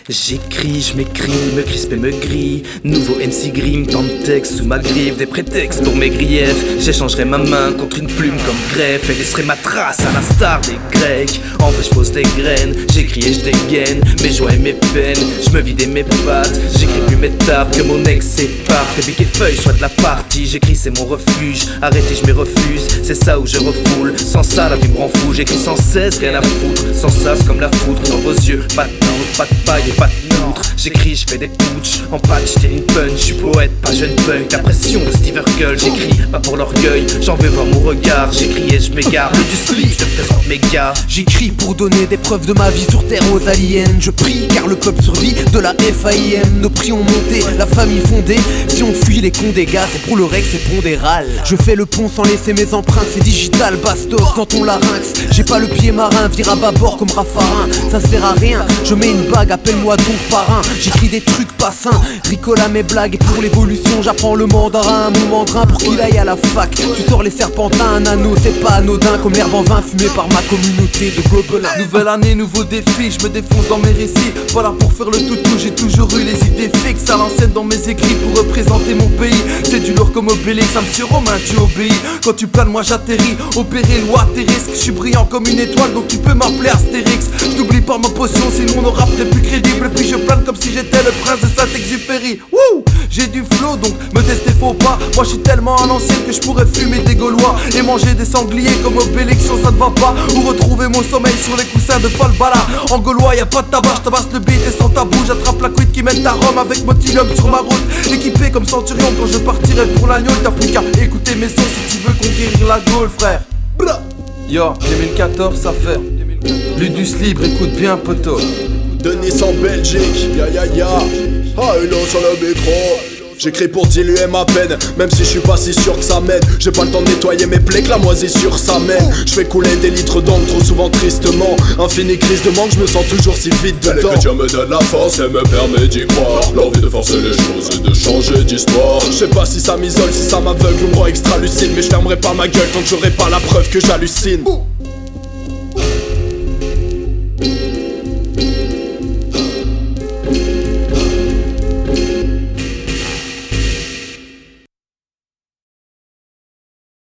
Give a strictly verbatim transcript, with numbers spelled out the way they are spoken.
J'écris, je m'écris, me crispe et me grille. Nouveau M C Grimm, tant de textes sous ma griffe. Des prétextes pour mes griefs. J'échangerai ma main contre une plume comme greffe. Et laisserai ma trace à l'instar des Grecs. En vrai je pose des graines, j'écris et je dégaine mes joies et mes peines, je me vide et mes pattes. J'écris plus mes tables que mon ex sépare. Que bic et feuille soit de la partie. J'écris c'est mon refuge, arrêtez je m'y refuse. C'est ça où je refoule, sans ça la vie me rend fou. J'écris sans cesse, rien à foutre, sans sas comme la foudre. Dans vos yeux, pas de poutre, pas de paille et pas de poutre. J'écris, je fais des putsch, en patch, tire une punch. Je suis poète, pas jeune punk, la pression de Steve Urkel. J'écris, pas pour l'orgueil, j'en veux voir mon regard. J'écris et je m'égare, le du slip, je te présente mes gars. J'écris pour donner des preuves de ma vie sur terre aux aliens. Je prie car le peuple survit de la F A I M. Nos prix ont monté, la famille fondée. Si on fuit les cons des gars, c'est pour le rec, c'est pondéral. Je fais le pont sans laisser mes empreintes, c'est digital, bastos dans ton larynx. J'ai pas le pied marin, vire à bâbord comme Raffarin. Ça sert à rien, je mets une bague, appelle-moi donc parrain. J'écris des trucs pas sains, ricole à mes blagues. Et pour l'évolution, j'apprends le mandarin. Mon mandrin pour qu'il aille à la fac. Tu sors les serpentins, un anneau, c'est pas anodin. Comme l'herbe en vin fumée par ma communauté de gobelins. Nouvelle année, nouveau défi, je me défonce dans mes récits. Voilà pour faire le toutou, j'ai toujours eu les idées fixes. À l'ancienne dans mes écrits pour représenter mon pays. C'est du lourd comme Obélix, un monsieur Romain, tu obéis. Quand tu planes, moi j'atterris, opéré, loi, tes risques. Je suis brillant comme une étoile, donc tu peux m'appeler Astérix. Je n'oublie pas ma potion, sinon mon rap n'est plus crédible. Et puis je plane comme si j'étais le prince de Saint-Exupéry. Wouh, j'ai du flow, donc me tester faut pas. Moi je suis tellement à l'ancienne que je pourrais fumer des Gaulois et manger des sangliers comme Obélix, ça ne va pas. Ou retrouver mon sommeil sur les coussins de Falbala. En Gaulois y'a pas de tabac, j'tabasse le beat et sans tabou. J'attrape la cuite qui mène à Rome avec Motilum sur ma route. Équipé comme Centurion quand je partirai pour l'agneau. T'as plus qu'à écouter mes sons si tu veux conquérir la Gaule, frère. Blah. Yo, deux mille quatorze ça fait Ludus libre, écoute bien poteau. De Nice en Belgique, ya ya ya. Ah, une sur le micro. J'écris pour diluer ma peine, même si je suis pas si sûr que ça m'aide. J'ai pas le temps de nettoyer mes plaies, que la moisissure ça mène. Je fais couler des litres d'encre trop souvent tristement. Infinie crise de manque, je me sens toujours si vide dedans. L'écriture me donne la force et me permet d'y croire. L'envie de forcer les choses et de changer d'histoire. Je sais pas si ça m'isole, si ça m'aveugle ou me rend extra lucide. Mais je fermerai pas ma gueule tant que j'aurai pas la preuve que j'hallucine.